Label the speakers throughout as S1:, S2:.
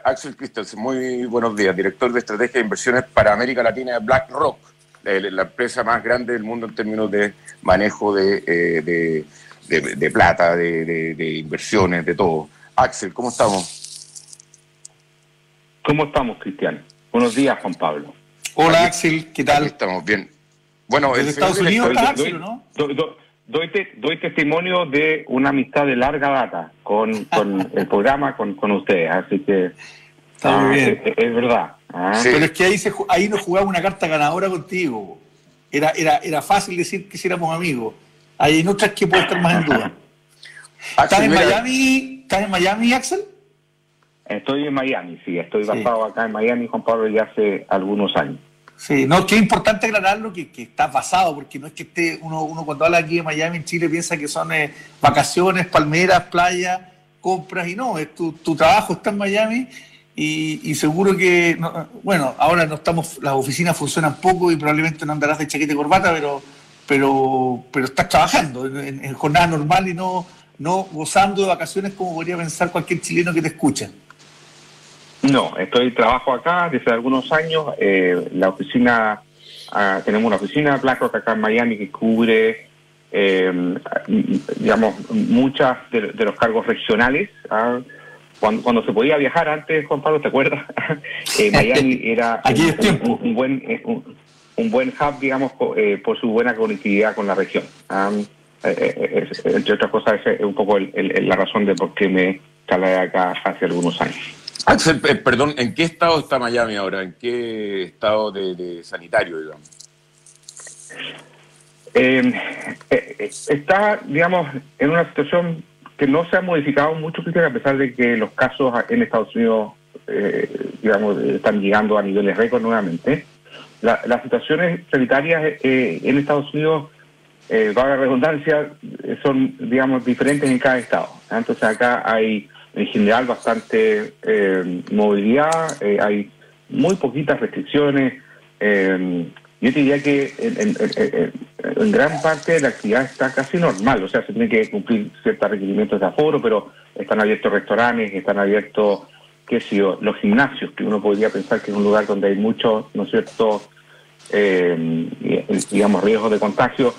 S1: Axel Christensen, muy buenos días, director de estrategia de inversiones para América Latina de BlackRock, la empresa más grande del mundo en términos de manejo de plata, de inversiones, de todo. Axel, ¿cómo estamos?
S2: ¿Cómo estamos, Cristian? Buenos días, Juan Pablo.
S3: Hola, Axel, ¿qué tal?
S1: Aquí estamos bien. Bueno,
S3: ¿Desde Estados Unidos está Axel, no?
S2: Doy testimonio de una amistad de larga data con el programa, con ustedes, así que
S3: está muy bien.
S2: Es verdad.
S3: Sí. Pero es que ahí nos jugaba una carta ganadora contigo. Era fácil decir que éramos amigos. Hay otras que puedo estar más en duda. ¿Estás en Miami, Axel?
S2: Estoy en Miami, sí. Estoy basado acá en Miami, Juan Pablo, ya hace algunos años.
S3: Sí, no, que es importante aclararlo que estás basado, porque no es que esté uno cuando habla aquí de Miami en Chile piensa que son vacaciones, palmeras, playas, compras, y no, es tu trabajo está en Miami y seguro que, bueno, ahora no estamos, las oficinas funcionan poco y probablemente no andarás de chaqueta y corbata, pero estás trabajando en jornada normal y no gozando de vacaciones como podría pensar cualquier chileno que te escucha.
S2: No, trabajo acá desde algunos años. La oficina, tenemos una oficina BlackRock acá en Miami que cubre, digamos, muchas de los cargos regionales. Cuando se podía viajar antes, Juan Pablo, ¿te acuerdas? Miami era un buen hub, digamos, por su buena conectividad con la región. Entre otras cosas, esa es un poco la razón de por qué me trasladé acá hace algunos años.
S1: Axel, perdón, ¿en qué estado está Miami ahora? ¿En qué estado de sanitario, digamos?
S2: Está, digamos, en una situación que no se ha modificado mucho, a pesar de que los casos en Estados Unidos, digamos, están llegando a niveles récord nuevamente. Las situaciones sanitarias en Estados Unidos, valga la redundancia, son, digamos, diferentes en cada estado. Entonces acá hay en general bastante movilidad, hay muy poquitas restricciones. Yo te diría que en gran parte la actividad está casi normal, o sea, se tiene que cumplir ciertos requerimientos de aforo, pero están abiertos restaurantes, están abiertos, qué sé yo, los gimnasios, que uno podría pensar que es un lugar donde hay mucho, ¿no es cierto?, digamos, riesgos de contagio.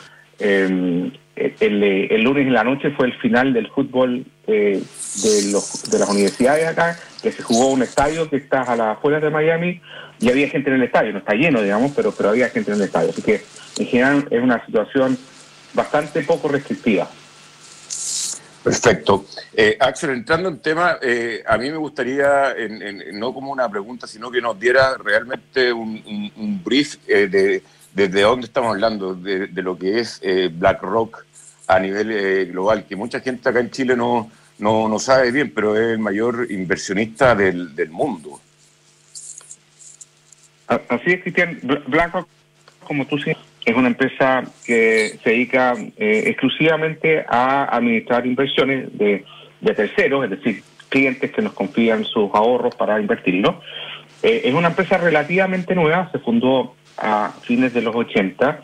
S2: El lunes en la noche fue el final del fútbol de las universidades acá, que se jugó en un estadio que está a las afueras de Miami y había gente en el estadio, no está lleno, digamos, pero había gente en el estadio. Así que en general es una situación bastante poco restrictiva.
S1: Perfecto. Axel, entrando en tema, a mí me gustaría, no como una pregunta, sino que nos diera realmente un brief desde dónde estamos hablando, de lo que es BlackRock a nivel global, que mucha gente acá en Chile no sabe bien, pero es el mayor inversionista del mundo.
S2: Así es, Cristian. BlackRock, como tú sabes, es una empresa que se dedica exclusivamente a administrar inversiones de terceros, es decir, clientes que nos confían sus ahorros para invertirlos. Es una empresa relativamente nueva, se fundó a fines de los 80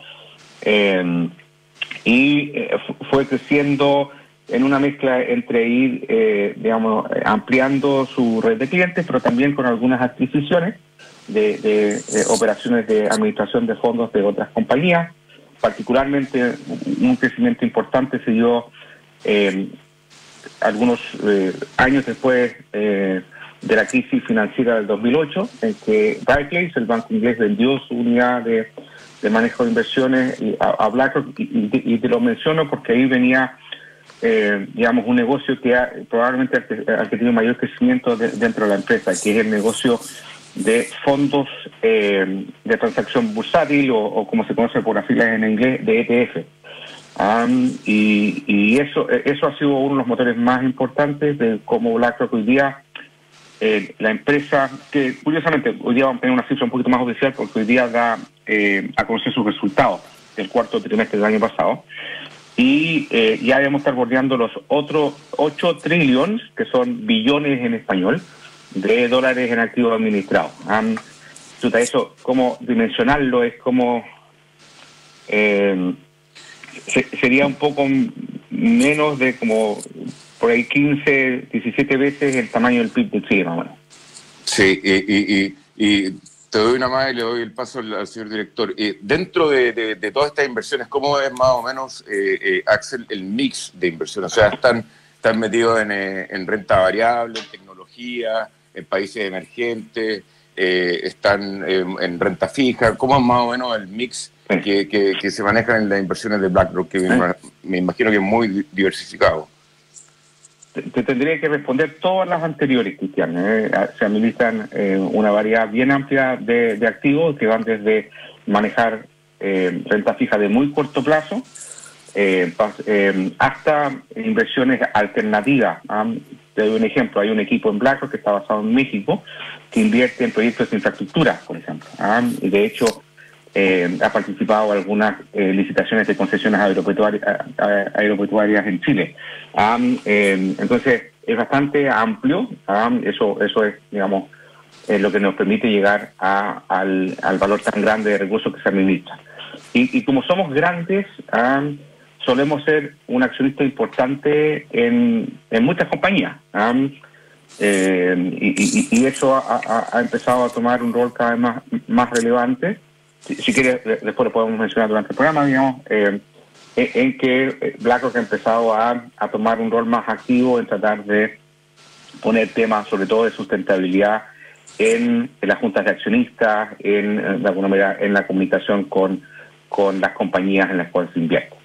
S2: y fue creciendo en una mezcla entre ir, digamos, ampliando su red de clientes, pero también con algunas adquisiciones de operaciones de administración de fondos de otras compañías. Particularmente un crecimiento importante se dio algunos años después de la crisis financiera del 2008, en que Barclays, el banco inglés, vendió su unidad de manejo de inversiones a BlackRock, y te lo menciono porque ahí venía, digamos, un negocio que probablemente al que tiene mayor crecimiento dentro de la empresa, que es el negocio de fondos de transacción bursátil o como se conoce por las siglas en inglés, de ETF. Y eso ha sido uno de los motores más importantes de cómo BlackRock hoy día, la empresa, que curiosamente hoy día vamos a tener una cifra un poquito más oficial porque hoy día da a conocer sus resultados del cuarto trimestre del año pasado, y ya debemos estar bordeando los otros 8 trillones, que son billones en español, de dólares en activos administrados. Eso, cómo dimensionarlo, es como sería un poco menos de como por ahí 15, 17 veces el tamaño del PIB de Chile, más o menos.
S1: Sí, y te doy una más y le doy el paso al señor director. Dentro de todas estas inversiones, ¿cómo es más o menos, Axel, el mix de inversiones? O sea, están metidos en renta variable, en tecnología, en países emergentes, están en renta fija. ¿Cómo es más o menos el mix que se maneja en las inversiones de BlackRock, que me imagino que es muy diversificado?
S2: Te tendría que responder todas las anteriores, Cristian. Se administran una variedad bien amplia de activos que van desde manejar renta fija de muy corto plazo hasta inversiones alternativas. Te doy un ejemplo. Hay un equipo en BlackRock que está basado en México que invierte en proyectos de infraestructura, por ejemplo. Y de hecho ha participado en algunas licitaciones de concesiones aeroportuarias en Chile. Entonces, es bastante amplio. Eso es, digamos, lo que nos permite llegar al valor tan grande de recursos que se administra. Y como somos grandes, solemos ser un accionista importante en muchas compañías. Y eso ha empezado a tomar un rol cada vez más relevante. Si quieres, después lo podemos mencionar durante el programa, digamos, en que BlackRock ha empezado a tomar un rol más activo en tratar de poner temas, sobre todo de sustentabilidad, en las juntas de accionistas, de alguna manera en la comunicación con las compañías en las cuales se invierte.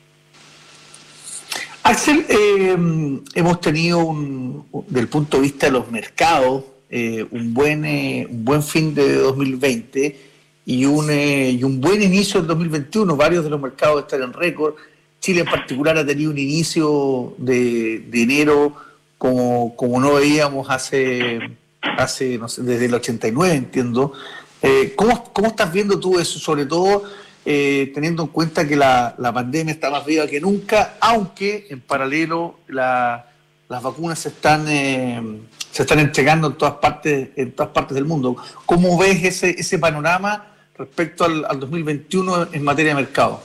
S3: Axel, hemos tenido, del punto de vista de los mercados, un buen fin de 2020 y un buen inicio del 2021. Varios de los mercados están en récord. Chile en particular ha tenido un inicio de enero como no veíamos hace no sé, desde el 89, entiendo. ¿Cómo estás viendo tú eso? Sobre todo teniendo en cuenta que la pandemia está más viva que nunca, aunque en paralelo las vacunas se están entregando en todas partes del mundo. ¿Cómo ves ese panorama respecto al 2021 en materia de mercado?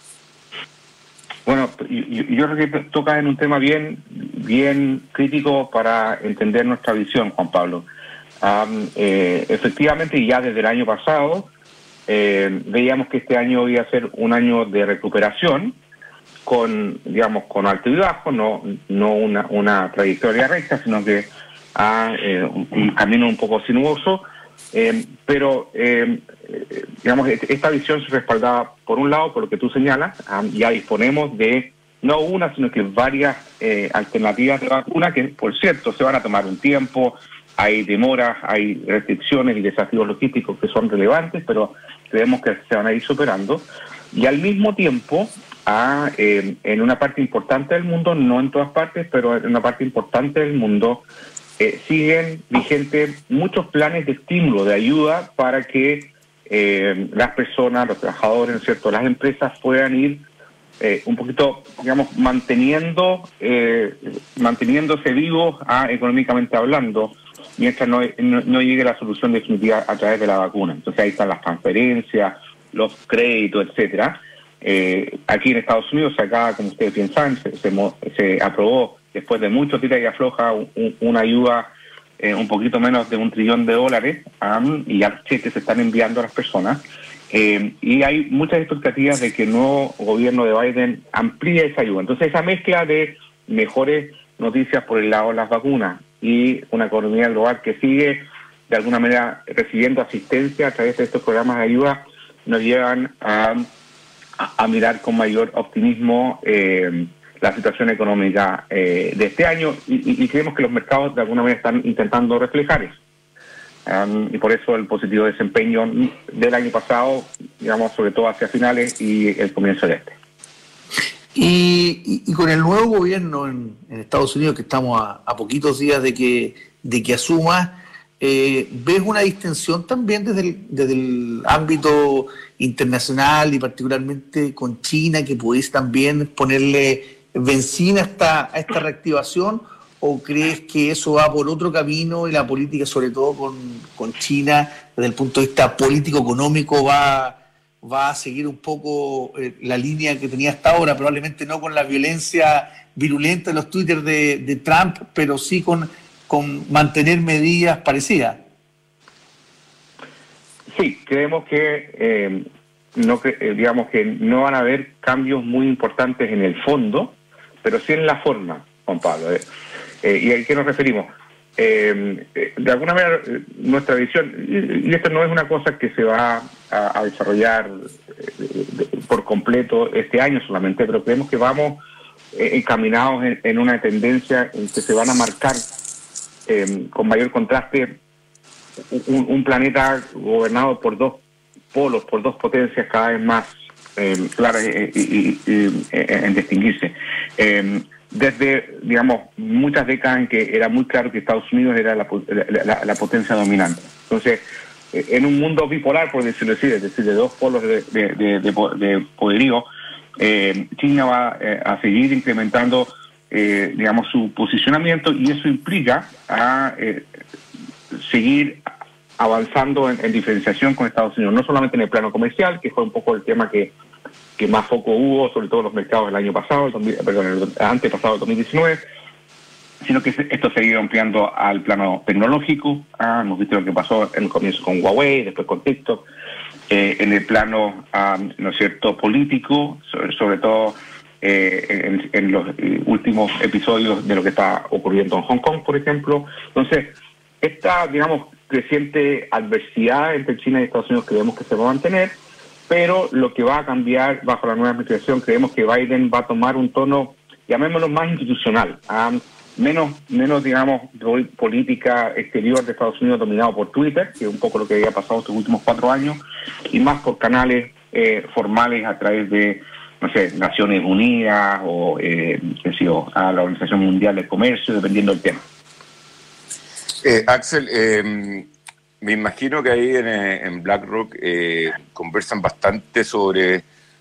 S2: Bueno, yo creo que tocas en un tema bien crítico para entender nuestra visión, Juan Pablo. Efectivamente, ya desde el año pasado veíamos que este año iba a ser un año de recuperación con alto y bajo, no una trayectoria recta, sino que un camino un poco sinuoso. Pero esta visión se respaldaba, por un lado, por lo que tú señalas. Ya disponemos de no una, sino que varias alternativas de vacuna que, por cierto, se van a tomar un tiempo. Hay demoras, hay restricciones y desafíos logísticos que son relevantes, pero creemos que se van a ir superando. Y al mismo tiempo, en una parte importante del mundo, no en todas partes, pero en una parte importante del mundo, siguen vigentes muchos planes de estímulo, de ayuda para que las personas, los trabajadores, ¿cierto?, las empresas puedan ir un poquito, digamos, manteniéndose vivos económicamente hablando, mientras no llegue la solución definitiva a través de la vacuna. Entonces ahí están las transferencias, los créditos, etcétera. Aquí en Estados Unidos, acá, como ustedes piensan, se aprobó después de mucho tira y afloja una ayuda un poquito menos de $1 trillón, y ya los cheques se están enviando a las personas. Y hay muchas expectativas de que el nuevo gobierno de Biden amplíe esa ayuda. Entonces esa mezcla de mejores noticias por el lado de las vacunas y una economía global que sigue de alguna manera recibiendo asistencia a través de estos programas de ayuda nos llevan a mirar con mayor optimismo la situación económica de este año y creemos que los mercados de alguna manera están intentando reflejar eso. Y por eso el positivo desempeño del año pasado, digamos, sobre todo hacia finales y el comienzo de este.
S3: Y con el nuevo gobierno en Estados Unidos, que estamos a poquitos días de que asuma, ¿ves una distensión también desde el ámbito internacional y particularmente con China, que pudiese también ponerle benzina a esta reactivación? ¿O crees que eso va por otro camino y la política, sobre todo con China, desde el punto de vista político-económico, va a seguir un poco la línea que tenía hasta ahora? Probablemente no con la violencia virulenta de los Twitter de Trump, pero sí con mantener medidas parecidas.
S2: Sí, creemos que digamos que no van a haber cambios muy importantes en el fondo, pero sí en la forma, Juan Pablo. ¿Y a qué nos referimos? De alguna manera, nuestra visión, y esto no es una cosa que se va a desarrollar por completo este año solamente, pero creemos que vamos encaminados en una tendencia en que se van a marcar con mayor contraste un planeta gobernado por dos polos, por dos potencias cada vez más claras y en distinguirse. Desde, digamos, muchas décadas en que era muy claro que Estados Unidos era la potencia dominante. Entonces, en un mundo bipolar, por decirlo así, es decir, de dos polos de poderío, China va a seguir incrementando, digamos, su posicionamiento, y eso implica seguir avanzando en diferenciación con Estados Unidos, no solamente en el plano comercial, que fue un poco el tema que más foco hubo, sobre todo en los mercados el año pasado, el antepasado, 2019, sino que esto se ha ido ampliando al plano tecnológico. Hemos visto lo que pasó en el comienzo con Huawei, después con TikTok, en el plano, ¿no es cierto?, político, sobre todo en los últimos episodios de lo que está ocurriendo en Hong Kong, por ejemplo. Entonces, esta, digamos, creciente adversidad entre China y Estados Unidos creemos que se va a mantener, pero lo que va a cambiar bajo la nueva administración, creemos que Biden va a tomar un tono, llamémoslo, más institucional, menos, digamos, política exterior de Estados Unidos dominado por Twitter, que es un poco lo que había pasado estos últimos 4 años, y más por canales formales a través de, no sé, Naciones Unidas o a la Organización Mundial del Comercio, dependiendo del tema.
S1: Axel, me imagino que ahí en BlackRock conversan bastante sobre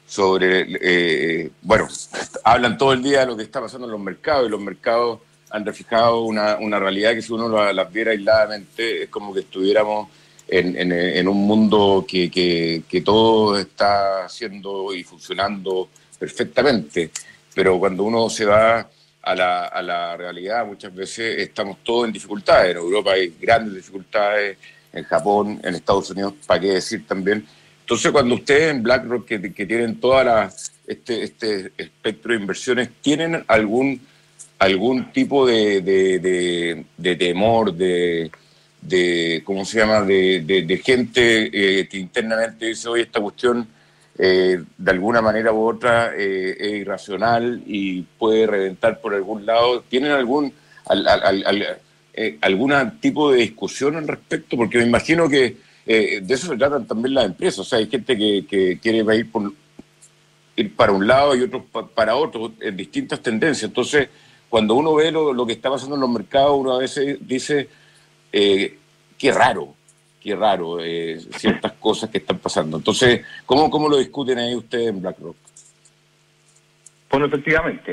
S1: bueno, hablan todo el día de lo que está pasando en los mercados, y los mercados han reflejado una realidad que, si uno las viera aisladamente, es como que estuviéramos en un mundo que todo está haciendo y funcionando perfectamente, pero cuando uno se va a la realidad, muchas veces estamos todos en dificultades. En Europa hay grandes dificultades, en Japón, en Estados Unidos, para qué decir también. Entonces, cuando ustedes en BlackRock, que tienen toda este espectro de inversiones, ¿tienen algún tipo de temor, ¿cómo se llama?, de gente que internamente dice, oye, esta cuestión de alguna manera u otra es irracional y puede reventar por algún lado? ¿Tienen algún tipo de discusión al respecto? Porque me imagino que de eso se tratan también las empresas. O sea, hay gente que quiere ir para un lado y otros para otro, en distintas tendencias. Entonces, cuando uno ve lo que está pasando en los mercados, uno a veces dice, qué raro ciertas cosas que están pasando. Entonces, ¿cómo lo discuten ahí ustedes en BlackRock?
S2: Bueno, efectivamente,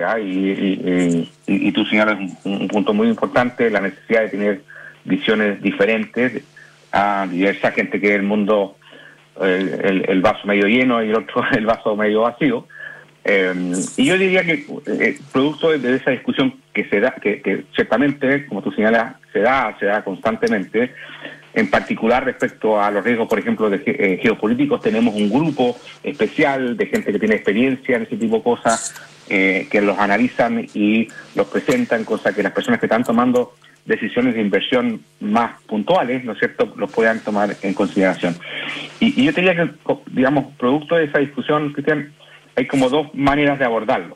S2: y tú señalas un punto muy importante, la necesidad de tener visiones diferentes, diversa gente que ve el mundo, el vaso medio lleno y el otro el vaso medio vacío. Y yo diría que producto de esa discusión que se da, que ciertamente, como tú señalas, se da constantemente, en particular respecto a los riesgos, por ejemplo, de geopolíticos, tenemos un grupo especial de gente que tiene experiencia en ese tipo de cosas, que los analizan y los presentan, cosa que las personas que están tomando decisiones de inversión más puntuales, ¿no es cierto?, los puedan tomar en consideración. Y yo te diría que, digamos, producto de esa discusión, Cristian, hay como dos maneras de abordarlo.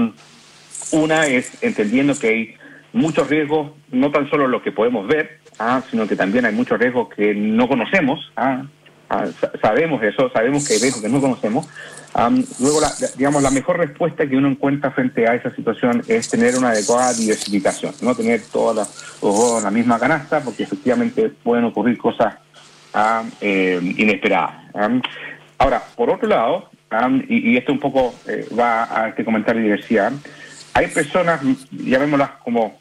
S2: Una es entendiendo que hay muchos riesgos, no tan solo los que podemos ver, sino que también hay muchos riesgos que no conocemos. Sabemos eso, sabemos que hay riesgos que no conocemos. Luego, digamos, la mejor respuesta que uno encuentra frente a esa situación es tener una adecuada diversificación, no tener todos los huevos en la misma canasta, porque efectivamente pueden ocurrir cosas inesperadas. Ahora, por otro lado, y esto un poco va a este comentario de diversidad, hay personas, llamémoslas como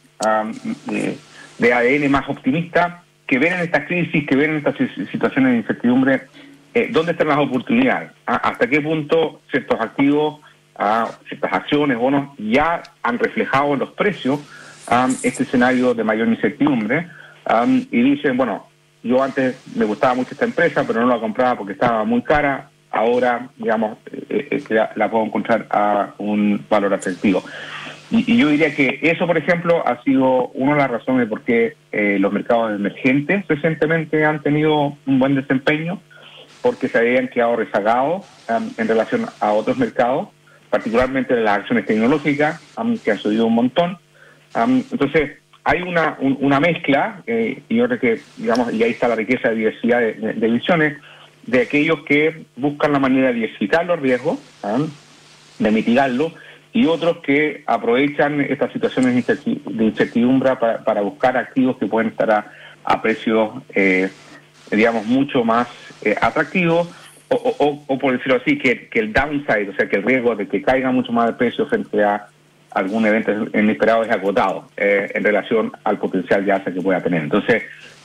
S2: de ADN más optimista, que ven en estas crisis, que ven en estas situaciones de incertidumbre, dónde están las oportunidades, hasta qué punto ciertos activos, ciertas acciones, bonos, ya han reflejado en los precios este escenario de mayor incertidumbre, y dicen, bueno, yo antes me gustaba mucho esta empresa, pero no la compraba porque estaba muy cara. Ahora, digamos, la puedo encontrar a un valor atractivo. Y yo diría que eso, por ejemplo, ha sido una de las razones por qué los mercados emergentes recientemente han tenido un buen desempeño, porque se habían quedado rezagados en relación a otros mercados, particularmente las acciones tecnológicas, que han subido un montón. Entonces, hay una mezcla, y yo creo que, digamos, y ahí está la riqueza de diversidad de visiones, de aquellos que buscan la manera de diversificar los riesgos, de mitigarlos, y otros que aprovechan estas situaciones de incertidumbre para buscar activos que pueden estar a precios, digamos, mucho más atractivos, o por decirlo así, que el downside, o sea, que el riesgo de que caiga mucho más el precio frente a algún evento inesperado es agotado en relación al potencial de alza que pueda tener. Entonces,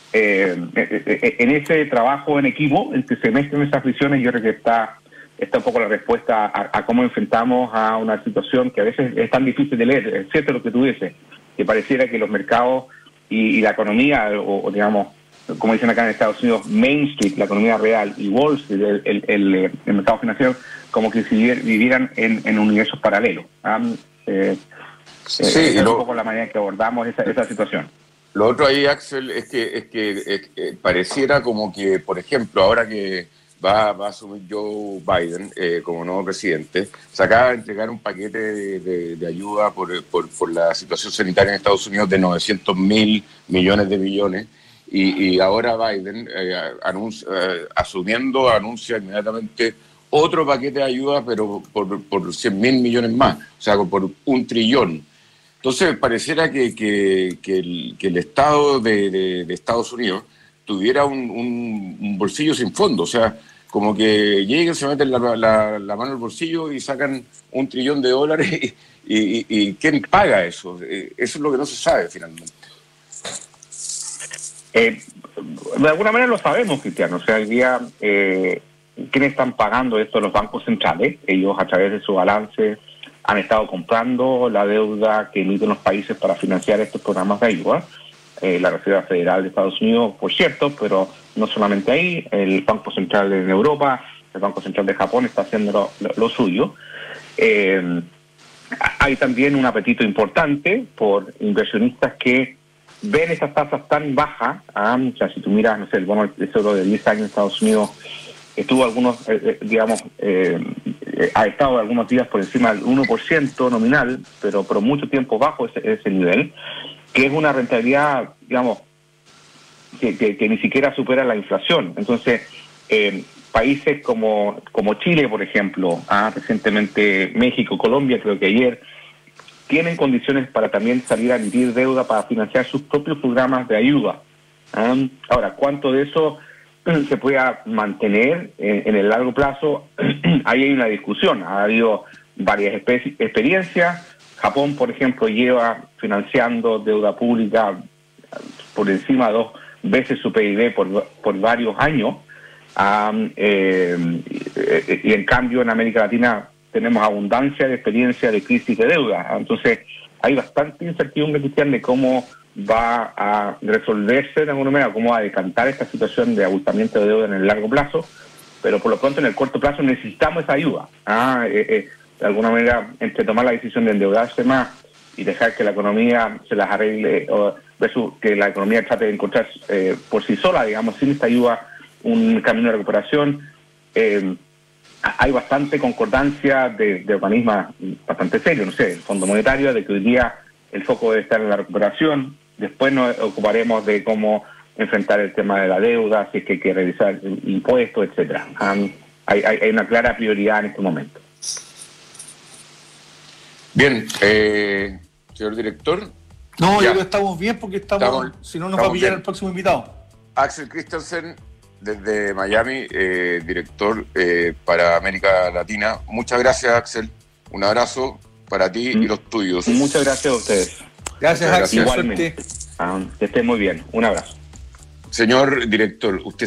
S2: en ese trabajo en equipo, en que se mezclan esas visiones, yo creo que está un poco la respuesta a cómo enfrentamos a una situación que a veces es tan difícil de leer. Es cierto lo que tú dices, que pareciera que los mercados y la economía, o digamos, como dicen acá en Estados Unidos, Main Street, la economía real, y Wall Street, el mercado financiero, como que si vivieran en universos paralelos.
S1: Sí,
S2: es un poco la manera en que abordamos esa situación.
S1: Lo otro ahí, Axel, es que pareciera como que, por ejemplo, ahora que va a asumir Joe Biden como nuevo presidente, se acaba de entregar un paquete de ayuda por la situación sanitaria en Estados Unidos de 900.000 millones de millones, y ahora Biden, anuncia inmediatamente otro paquete de ayuda, pero por 100.000 millones más, o sea, por 1 trillón. Entonces, pareciera que el Estado de Estados Unidos tuviera un bolsillo sin fondo, o sea, como que lleguen, se meten la mano en el bolsillo y sacan 1 trillón de dólares y ¿quién paga eso? Eso es lo que no se sabe finalmente.
S2: De alguna manera lo sabemos, Cristiano. O sea, hoy día, ¿quiénes están pagando esto? Los bancos centrales. Ellos, a través de su balance, han estado comprando la deuda que emiten los países para financiar estos programas de ayuda. La Reserva Federal de Estados Unidos, por cierto, pero no solamente ahí, el Banco Central en Europa, el Banco Central de Japón está haciendo lo suyo. Hay también un apetito importante por inversionistas que ven estas tasas tan bajas. O sea, si tú miras, no sé, el bono de tesoro de 10 años en Estados Unidos estuvo ha estado algunos días por encima del 1% nominal, pero mucho tiempo bajo ese nivel, que es una rentabilidad, digamos, que ni siquiera supera la inflación. Entonces, países como Chile, por ejemplo, recientemente México, Colombia, creo que ayer, tienen condiciones para también salir a emitir deuda para financiar sus propios programas de ayuda. Ahora, ¿cuánto de eso se pueda mantener en el largo plazo? Ahí hay una discusión. Ha habido varias experiencias. Japón, por ejemplo, lleva financiando deuda pública por encima de 2 veces su PIB por varios años. Y en cambio en América Latina tenemos abundancia de experiencia de crisis de deuda. Entonces hay bastante incertidumbre, Cristian, de cómo va a resolverse de alguna manera, cómo va a decantar esta situación de abultamiento de deuda en el largo plazo, pero por lo pronto en el corto plazo necesitamos esa ayuda. De alguna manera, entre tomar la decisión de endeudarse más y dejar que la economía se las arregle, o versus que la economía trate de encontrar por sí sola, digamos, sin esta ayuda, un camino de recuperación. Hay bastante concordancia de organismos bastante serios, no sé, el Fondo Monetario, de que hoy día el foco debe estar en la recuperación. Después nos ocuparemos de cómo enfrentar el tema de la deuda, si es que hay que revisar impuestos, etcétera. Hay una clara prioridad en este momento.
S1: Bien, señor director.
S3: No, yo creo que estamos bien porque estamos si no nos va a pillar bien el próximo invitado.
S1: Axel Christensen, desde Miami, director para América Latina. Muchas gracias, Axel. Un abrazo para ti y los tuyos.
S2: Muchas gracias a ustedes.
S3: Gracias, Axel.
S2: Igualmente. Que estén muy bien. Un abrazo.
S1: Señor director, usted